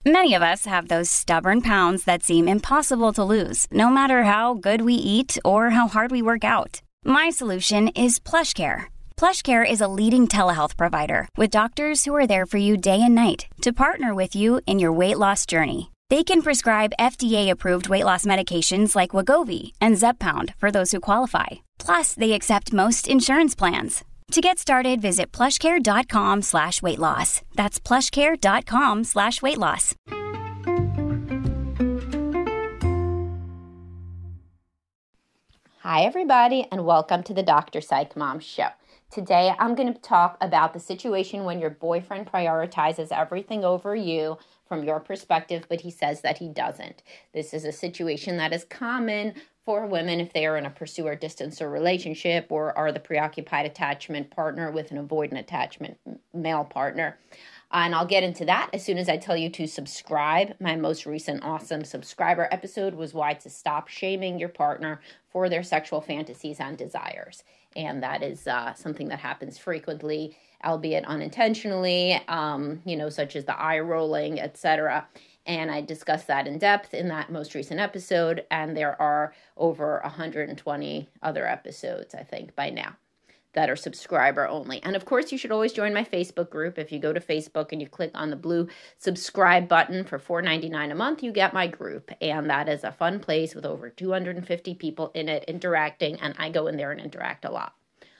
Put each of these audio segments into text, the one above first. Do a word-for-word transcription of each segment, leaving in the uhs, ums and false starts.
Many of us have those stubborn pounds that seem impossible to lose, no matter how good we eat or how hard we work out. My solution is PlushCare. PlushCare is a leading telehealth provider with doctors who are there for you day and night to partner with you in your weight loss journey. They can prescribe F D A-approved weight loss medications like Wegovy and Zepbound for those who qualify. Plus, they accept most insurance plans. To get started, visit plushcare.com slash weight loss. That's plushcare.com slash weight loss. Hi, everybody, and welcome to the Doctor Psych Mom Show. Today, I'm going to talk about the situation when your boyfriend prioritizes everything over you from your perspective, but he says that he doesn't. This is a situation that is common for women if they are in a pursuer distancer relationship or are the preoccupied attachment partner with an avoidant attachment male partner. And I'll get into that as soon as I tell you to subscribe. My most recent awesome subscriber episode was why to stop shaming your partner for their sexual fantasies and desires. And that is uh, something that happens frequently, albeit unintentionally, um, you know, such as the eye rolling, et cetera. And I discussed that in depth in that most recent episode. And there are over one hundred twenty other episodes, I think, by now, that are subscriber only. And of course, you should always join my Facebook group. If you go to Facebook and you click on the blue subscribe button for four dollars and ninety-nine cents a month, you get my group. And that is a fun place with over two hundred fifty people in it interacting. And I go in there and interact a lot.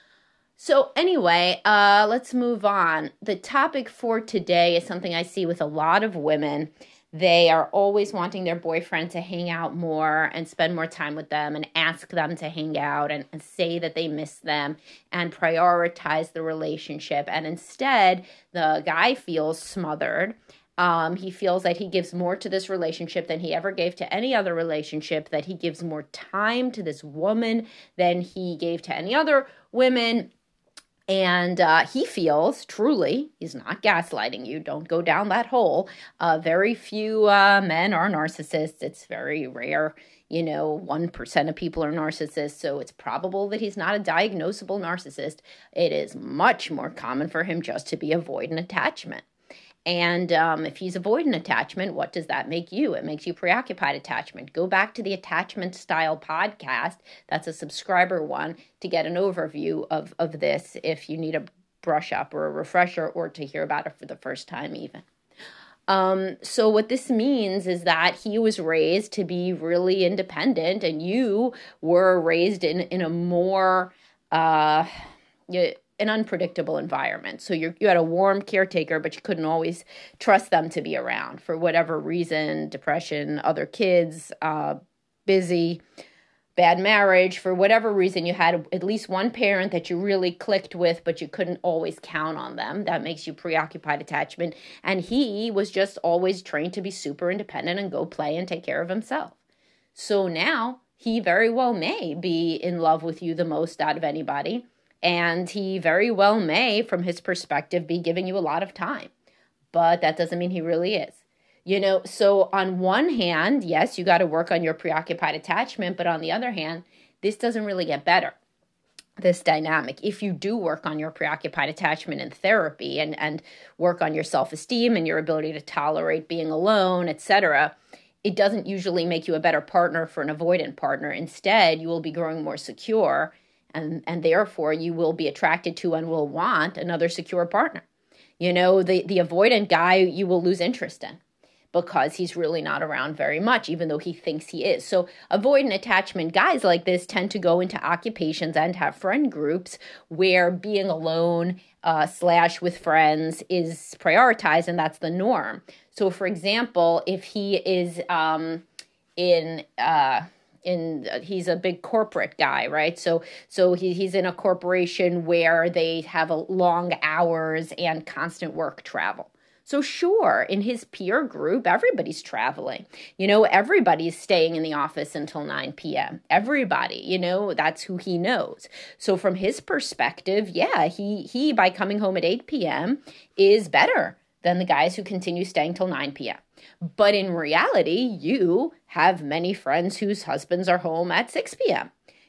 So anyway, uh, let's move on. The topic for today is something I see with a lot of women. They are always wanting their boyfriend to hang out more and spend more time with them and ask them to hang out and, and say that they miss them and prioritize the relationship. And instead, the guy feels smothered. Um, he feels that he gives more to this relationship than he ever gave to any other relationship, that he gives more time to this woman than he gave to any other women. And uh, he feels, truly, he's not gaslighting you, don't go down that hole. Uh, very few uh, men are narcissists. It's very rare, you know, one percent of people are narcissists. So it's probable that he's not a diagnosable narcissist. It is much more common for him just to be avoidant attachment. And um, if he's avoidant attachment, what does that make you? It makes you preoccupied attachment. Go back to the Attachment Style podcast. That's a subscriber one to get an overview of, of this if you need a brush up or a refresher or to hear about it for the first time even. Um, so what this means is that he was raised to be really independent and you were raised in, in a more... Uh, you, an unpredictable environment. So you you had a warm caretaker, but you couldn't always trust them to be around for whatever reason, depression, other kids, uh, busy, bad marriage. For whatever reason, you had at least one parent that you really clicked with, but you couldn't always count on them. That makes you preoccupied attachment. And he was just always trained to be super independent and go play and take care of himself. So now he very well may be in love with you the most out of anybody. And he very well may, from his perspective, be giving you a lot of time. But that doesn't mean he really is. You know, so on one hand, yes, you got to work on your preoccupied attachment. But on the other hand, this doesn't really get better, this dynamic. If you do work on your preoccupied attachment in therapy and, and work on your self-esteem and your ability to tolerate being alone, et cetera, it doesn't usually make you a better partner for an avoidant partner. Instead, you will be growing more secure. And, and therefore, you will be attracted to and will want another secure partner. You know, the, the avoidant guy, you will lose interest in because he's really not around very much, even though he thinks he is. So avoidant attachment guys like this tend to go into occupations and have friend groups where being alone uh, slash with friends is prioritized, and that's the norm. So, for example, if he is um, in... Uh, In he's a big corporate guy, right? So so he, he's in a corporation where they have a long hours and constant work travel. So sure, in his peer group, everybody's traveling. You know, everybody's staying in the office until nine p.m. Everybody, you know, that's who he knows. So from his perspective, yeah, he he by coming home at eight p.m. is better than the guys who continue staying till nine p.m. But in reality, you have many friends whose husbands are home at six p.m.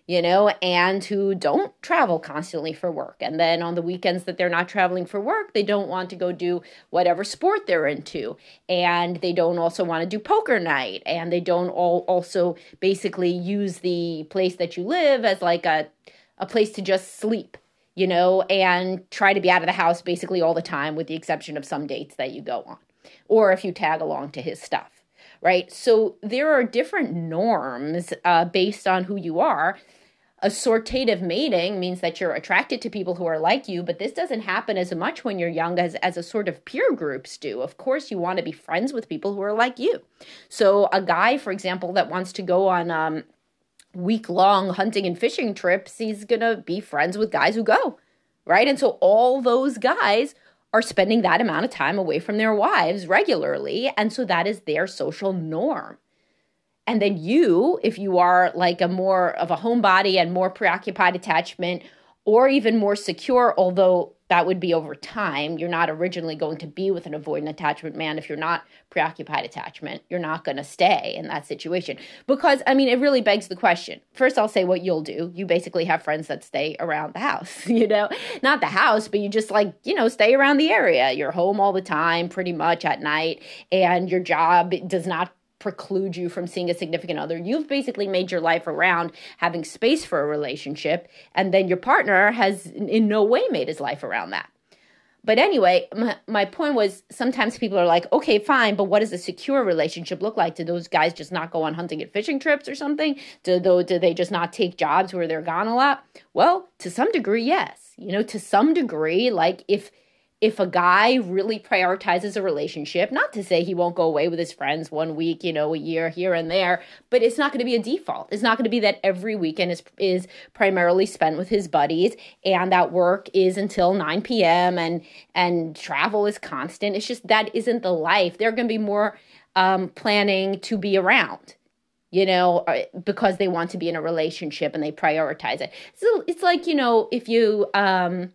you know, and who don't travel constantly for work. And then on the weekends that they're not traveling for work, they don't want to go do whatever sport they're into. And they don't also want to do poker night. And they don't all also basically use the place that you live as like a, a place to just sleep, you know, and try to be out of the house basically all the time, with the exception of some dates that you go on, or if you tag along to his stuff. Right? So there are different norms uh, based on who you are. Assortative mating means that you're attracted to people who are like you, but this doesn't happen as much when you're young as, as a sort of peer groups do. Of course, you want to be friends with people who are like you. So a guy, for example, that wants to go on um, week-long hunting and fishing trips, he's going to be friends with guys who go, right? And so all those guys are spending that amount of time away from their wives regularly. And so that is their social norm. And then you, if you are like a more of a homebody and more preoccupied attachment, or even more secure, although that would be over time. You're not originally going to be with an avoidant attachment man. If you're not preoccupied attachment, you're not going to stay in that situation. Because, I mean, it really begs the question. First, I'll say what you'll do. You basically have friends that stay around the house, you know, not the house, but you just like, you know, stay around the area. You're home all the time, pretty much at night, and your job does not preclude you from seeing a significant other. You've basically made your life around having space for a relationship, and then your partner has in no way made his life around that. But anyway, my, my point was, sometimes people are like, okay, fine, but what does a secure relationship look like? Do those guys just not go on hunting and fishing trips or something? Do, do they just not take jobs where they're gone a lot? Well, to some degree, yes. You know, to some degree, like if If a guy really prioritizes a relationship, not to say he won't go away with his friends one week, you know, a year here and there, but it's not going to be a default. It's not going to be that every weekend is is primarily spent with his buddies and that work is until nine p.m. and and travel is constant. It's just that isn't the life. They're going to be more um, planning to be around, you know, because they want to be in a relationship and they prioritize it. So it's like, you know, if you... Um,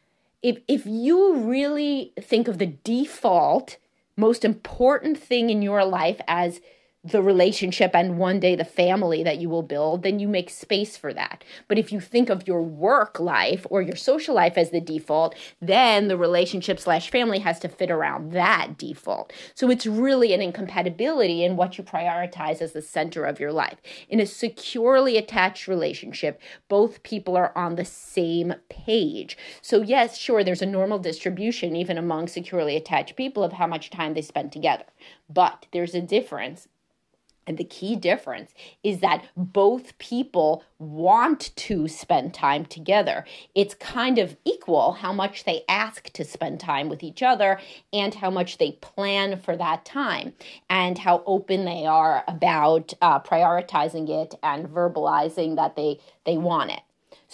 If if you really think of the default, most important thing in your life as the relationship and one day the family that you will build, then you make space for that. But if you think of your work life or your social life as the default, then the relationship slash family has to fit around that default. So it's really an incompatibility in what you prioritize as the center of your life. In a securely attached relationship, both people are on the same page. So yes, sure, there's a normal distribution even among securely attached people of how much time they spend together. But there's a difference. And the key difference is that both people want to spend time together. It's kind of equal how much they ask to spend time with each other and how much they plan for that time and how open they are about uh, prioritizing it and verbalizing that they, they want it.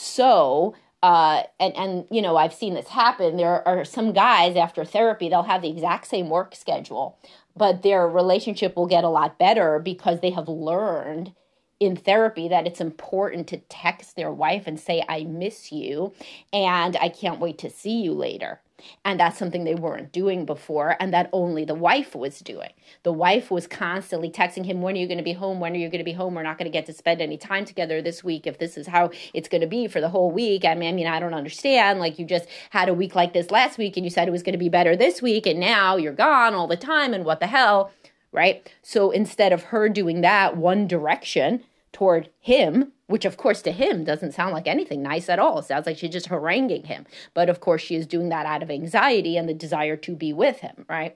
So, uh, and, and, you know, I've seen this happen. There are some guys after therapy, they'll have the exact same work schedule, but their relationship will get a lot better because they have learned in therapy that it's important to text their wife and say, I miss you, and I can't wait to see you later. And that's something they weren't doing before, and that only the wife was doing. The wife was constantly texting him, when are you going to be home? When are you going to be home? We're not going to get to spend any time together this week if this is how it's going to be for the whole week. I mean, I mean, I don't understand. Like, you just had a week like this last week, and you said it was going to be better this week, and now you're gone all the time, and what the hell, right? So instead of her doing that one direction toward him, which of course to him doesn't sound like anything nice at all. It sounds like she's just haranguing him. But of course she is doing that out of anxiety and the desire to be with him, right?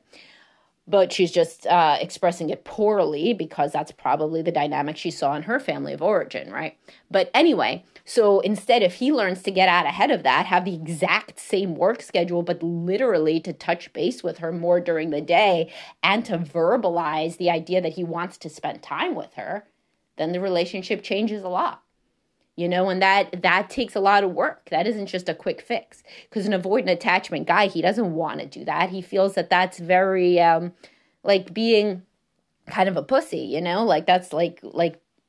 But she's just uh, expressing it poorly because that's probably the dynamic she saw in her family of origin, right? But anyway, so instead, if he learns to get out ahead of that, have the exact same work schedule, but literally to touch base with her more during the day and to verbalize the idea that he wants to spend time with her, then the relationship changes a lot. You know, and that that takes a lot of work. That isn't just a quick fix. Because an avoidant attachment guy, he doesn't want to do that. He feels that that's very, um, like being kind of a pussy, you know? Like, that's like, like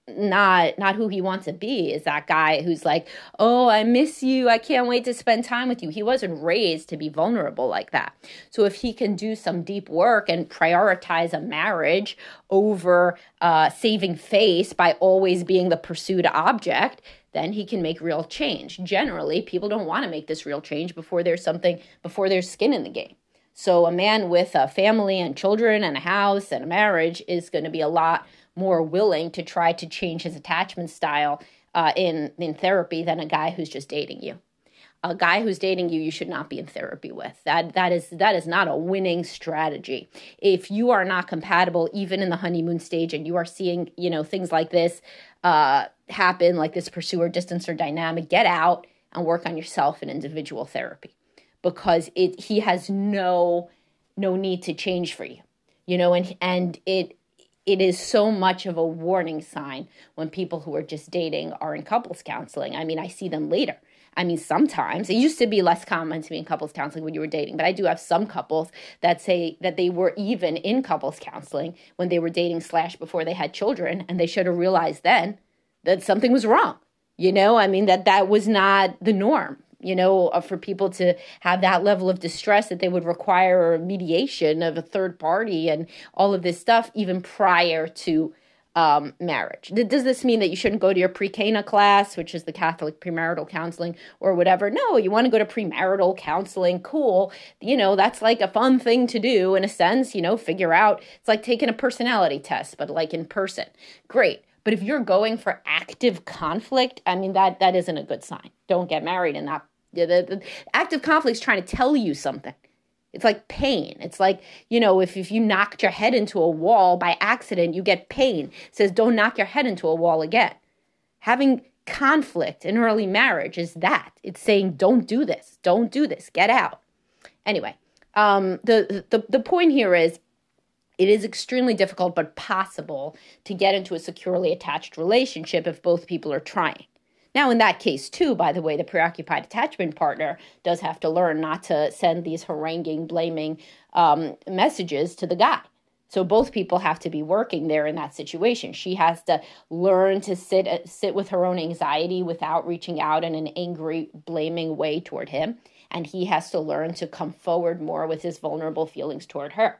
not not who he wants to be, is that guy who's like, oh, I miss you, I can't wait to spend time with you. He wasn't raised to be vulnerable like that. So if he can do some deep work and prioritize a marriage over uh, saving face by always being the pursued object, then he can make real change. Generally, people don't want to make this real change before there's something, before there's skin in the game. So a man with a family and children and a house and a marriage is going to be a lot more willing to try to change his attachment style uh, in, in therapy than a guy who's just dating you. A guy who's dating you, you should not be in therapy with. That that is that is not a winning strategy. If you are not compatible, even in the honeymoon stage, and you are seeing, you know, things like this uh, happen, like this pursuer distancer dynamic, get out and work on yourself in individual therapy, because it he has no no need to change for you, you know, and and it. It is so much of a warning sign when people who are just dating are in couples counseling. I mean, I see them later. I mean, sometimes, it used to be less common to be in couples counseling when you were dating, but I do have some couples that say that they were even in couples counseling when they were dating slash before they had children, and they should have realized then that something was wrong. You know, I mean, that that was not the norm. You know, for people to have that level of distress that they would require mediation of a third party and all of this stuff even prior to um, marriage. Does this mean that you shouldn't go to your pre-Cana class, which is the Catholic premarital counseling or whatever? No, you want to go to premarital counseling. Cool. You know, that's like a fun thing to do in a sense, you know, figure out. It's like taking a personality test, but like in person. Great. But if you're going for active conflict, I mean, that that isn't a good sign. Don't get married in that. The, the, the active conflict is trying to tell you something. It's like pain. It's like, you know, if, if you knocked your head into a wall by accident, you get pain. It says, don't knock your head into a wall again. Having conflict in early marriage is that. It's saying, don't do this. Don't do this. Get out. Anyway, um, the, the, the point here is, it is extremely difficult but possible to get into a securely attached relationship if both people are trying. Now, in that case, too, by the way, the preoccupied attachment partner does have to learn not to send these haranguing, blaming um, messages to the guy. So both people have to be working there in that situation. She has to learn to sit sit with her own anxiety without reaching out in an angry, blaming way toward him. And he has to learn to come forward more with his vulnerable feelings toward her.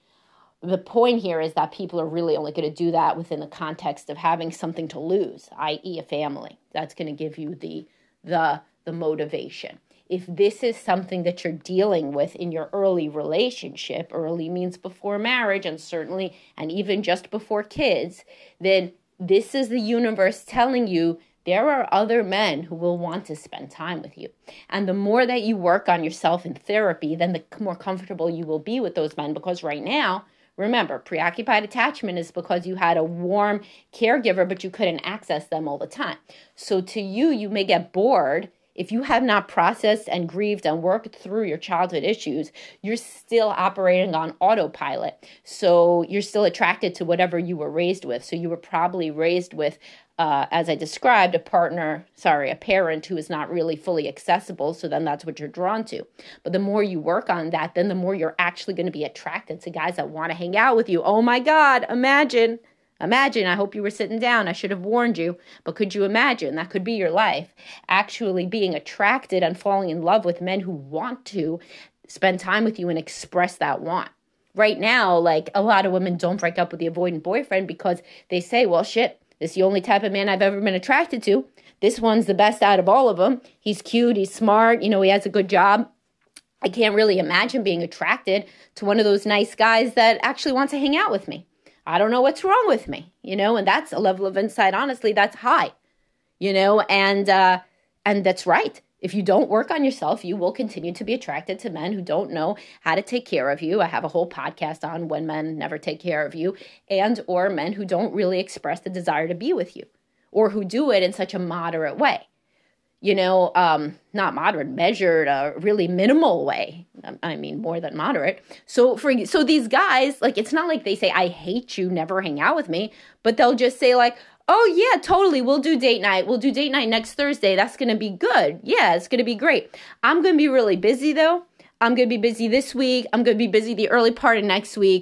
The point here is that people are really only going to do that within the context of having something to lose, that is a family. That's going to give you the, the, the motivation. If this is something that you're dealing with in your early relationship, early means before marriage and certainly, and even just before kids, then this is the universe telling you there are other men who will want to spend time with you. And the more that you work on yourself in therapy, then the more comfortable you will be with those men, because right now, remember, preoccupied attachment is because you had a warm caregiver, but you couldn't access them all the time. So to you, you may get bored. If you have not processed and grieved and worked through your childhood issues, you're still operating on autopilot. So you're still attracted to whatever you were raised with. So you were probably raised with, uh, as I described, a partner, sorry, a parent who is not really fully accessible. So then that's what you're drawn to. But the more you work on that, then the more you're actually going to be attracted to guys that want to hang out with you. Oh my God, imagine. Imagine, I hope you were sitting down. I should have warned you. But could you imagine, that could be your life, actually being attracted and falling in love with men who want to spend time with you and express that want. Right now, like, a lot of women don't break up with the avoidant boyfriend because they say, well, shit, this is the only type of man I've ever been attracted to. This one's the best out of all of them. He's cute, he's smart, you know, he has a good job. I can't really imagine being attracted to one of those nice guys that actually wants to hang out with me. I don't know what's wrong with me, you know, and that's a level of insight, honestly, that's high, you know, and uh, and that's right. If you don't work on yourself, you will continue to be attracted to men who don't know how to take care of you. I have a whole podcast on when men never take care of you, and or men who don't really express the desire to be with you, or who do it in such a moderate way. You know, um, not moderate, measured, a really minimal way. I mean, more than moderate. So for so these guys, like, it's not like they say, I hate you, never hang out with me. But they'll just say like, oh, yeah, totally. We'll do date night. We'll do date night next Thursday. That's going to be good. Yeah, it's going to be great. I'm going to be really busy, though. I'm going to be busy this week. I'm going to be busy the early part of next week.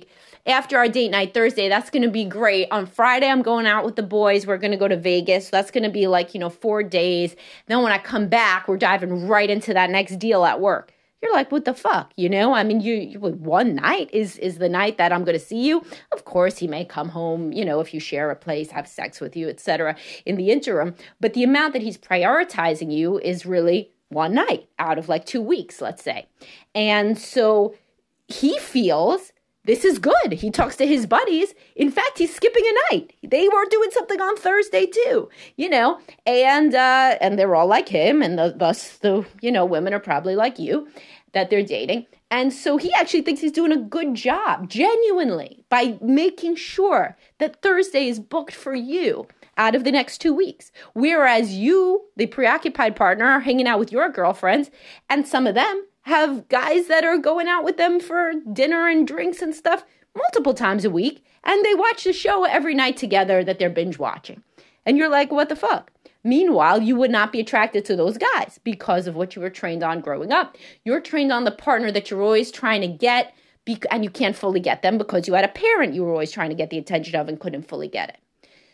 after our date night Thursday, that's going to be great. On Friday, I'm going out with the boys. We're going to go to Vegas. So that's going to be like, you know, four days. Then when I come back, we're diving right into that next deal at work. You're like, what the fuck? You know, I mean, you, you one night is, is the night that I'm going to see you. Of course, he may come home, you know, if you share a place, have sex with you, et cetera in the interim. But the amount that he's prioritizing you is really one night out of like two weeks, let's say. And so he feels this is good. He talks to his buddies. In fact, he's skipping a night. They were doing something on Thursday too, you know, and uh, and they're all like him. And the, thus the, you know, women are probably like you that they're dating. And so he actually thinks he's doing a good job, genuinely, by making sure that Thursday is booked for you out of the next two weeks. Whereas you, the preoccupied partner, are hanging out with your girlfriends, and some of them have guys that are going out with them for dinner and drinks and stuff multiple times a week, and they watch the show every night together that they're binge watching. And you're like, what the fuck? Meanwhile, you would not be attracted to those guys because of what you were trained on growing up. You're trained on the partner that you're always trying to get, and you can't fully get them because you had a parent you were always trying to get the attention of and couldn't fully get it.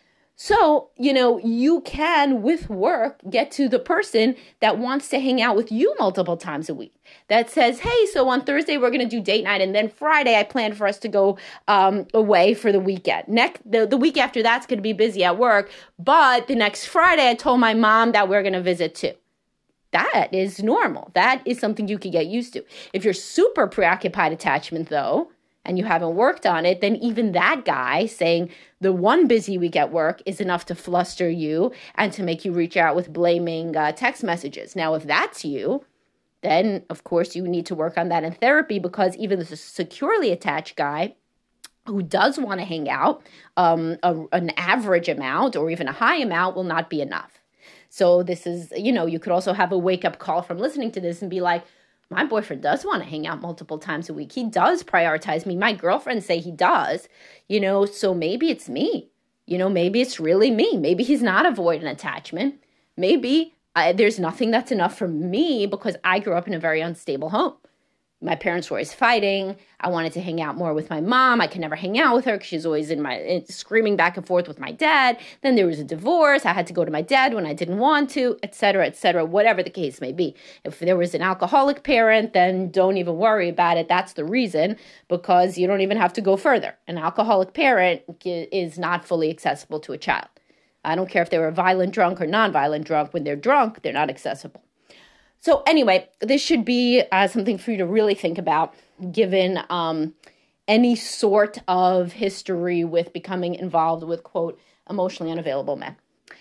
So, you know, you can, with work, get to the person that wants to hang out with you multiple times a week. That says, hey, so on Thursday, we're going to do date night. And then Friday, I plan for us to go um, away for the weekend. Next, the, the week after that's going to be busy at work. But the next Friday, I told my mom that we're going to visit too. That is normal. That is something you can get used to. If you're super preoccupied attachment, though, and you haven't worked on it, then even that guy saying the one busy week at work is enough to fluster you and to make you reach out with blaming uh, text messages. Now, if that's you, then, of course, you need to work on that in therapy, because even the securely attached guy who does want to hang out, um, a, an average amount or even a high amount will not be enough. So this is, you know, you could also have a wake-up call from listening to this and be like, my boyfriend does want to hang out multiple times a week. He does prioritize me. My girlfriends say he does, you know, so maybe it's me. You know, maybe it's really me. Maybe he's not avoidant attachment. Maybe I, there's nothing that's enough for me because I grew up in a very unstable home. My parents were always fighting. I wanted to hang out more with my mom. I could never hang out with her because she's always in my screaming back and forth with my dad. Then there was a divorce. I had to go to my dad when I didn't want to, et cetera, et cetera, whatever the case may be. If there was an alcoholic parent, then don't even worry about it. That's the reason, because you don't even have to go further. An alcoholic parent is not fully accessible to a child. I don't care if they were violent drunk or non-violent drunk. When they're drunk, they're not accessible. So anyway, this should be uh, something for you to really think about, given um, any sort of history with becoming involved with, quote, emotionally unavailable men.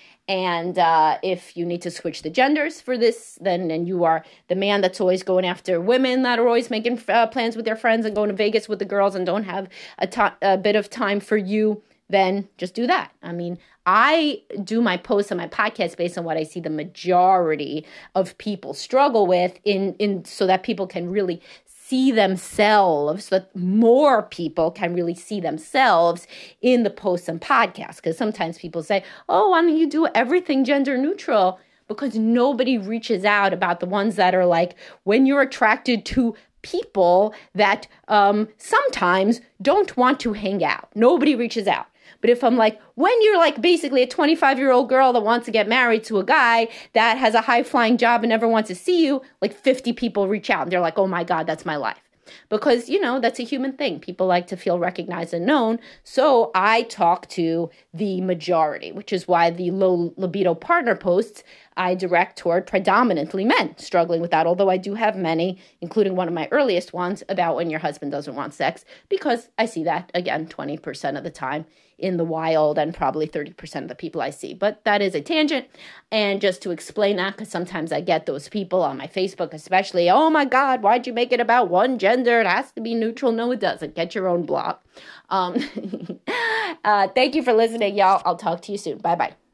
And uh, if you need to switch the genders for this, then and you are the man that's always going after women that are always making uh, plans with their friends and going to Vegas with the girls and don't have a, to- a bit of time for you, then just do that. I mean, I do my posts on my podcast based on what I see the majority of people struggle with in, in so that people can really see themselves, so that more people can really see themselves in the posts and podcasts. Because sometimes people say, oh, why don't you do everything gender neutral? Because nobody reaches out about the ones that are like, when you're attracted to people that um, sometimes don't want to hang out. Nobody reaches out. But if I'm like, when you're like basically a twenty-five-year-old girl that wants to get married to a guy that has a high-flying job and never wants to see you, like fifty people reach out and they're like, oh my God, that's my life. Because, you know, that's a human thing. People like to feel recognized and known. So I talk to the majority, which is why the low libido partner posts I direct toward predominantly men struggling with that, although I do have many, including one of my earliest ones, about when your husband doesn't want sex, because I see that, again, twenty percent of the time in the wild and probably thirty percent of the people I see. But that is a tangent. And just to explain that, because sometimes I get those people on my Facebook especially, oh my God, why'd you make it about one gender? It has to be neutral. No, it doesn't. Get your own block. Um, uh, thank you for listening, y'all. I'll talk to you soon. Bye-bye.